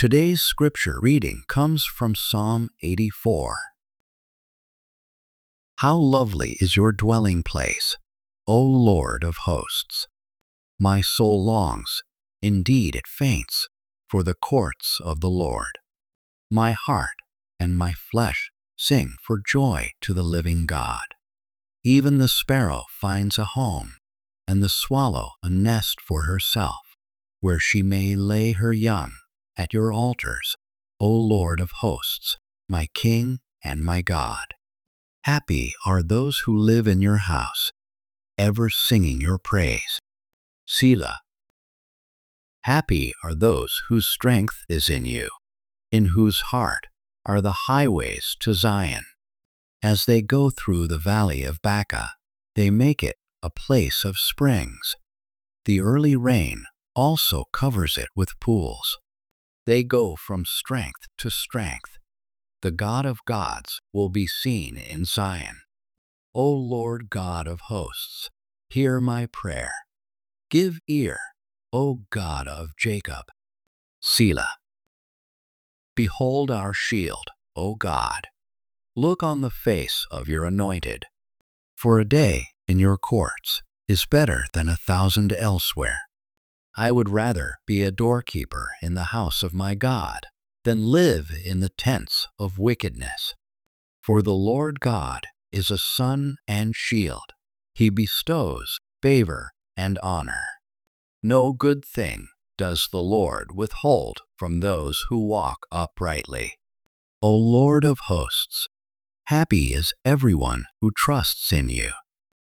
Today's scripture reading comes from Psalm 84. How lovely is your dwelling place, O Lord of hosts! My soul longs, indeed it faints, for the courts of the Lord. My heart and my flesh sing for joy to the living God. Even the sparrow finds a home, and the swallow a nest for herself, where she may lay her young at your altars, O Lord of hosts, my King and my God. Happy are those who live in your house, ever singing your praise. Selah. Happy are those whose strength is in you, in whose heart are the highways to Zion. As they go through the valley of Baca, they make it a place of springs. The early rain also covers it with pools. They go from strength to strength. The God of gods will be seen in Zion. O Lord God of hosts, hear my prayer. Give ear, O God of Jacob. Selah. Behold our shield, O God. Look on the face of your anointed. For a day in your courts is better than 1,000 elsewhere. I would rather be a doorkeeper in the house of my God than live in the tents of wickedness. For the Lord God is a sun and shield. He bestows favor and honor. No good thing does the Lord withhold from those who walk uprightly. O Lord of hosts, happy is everyone who trusts in you.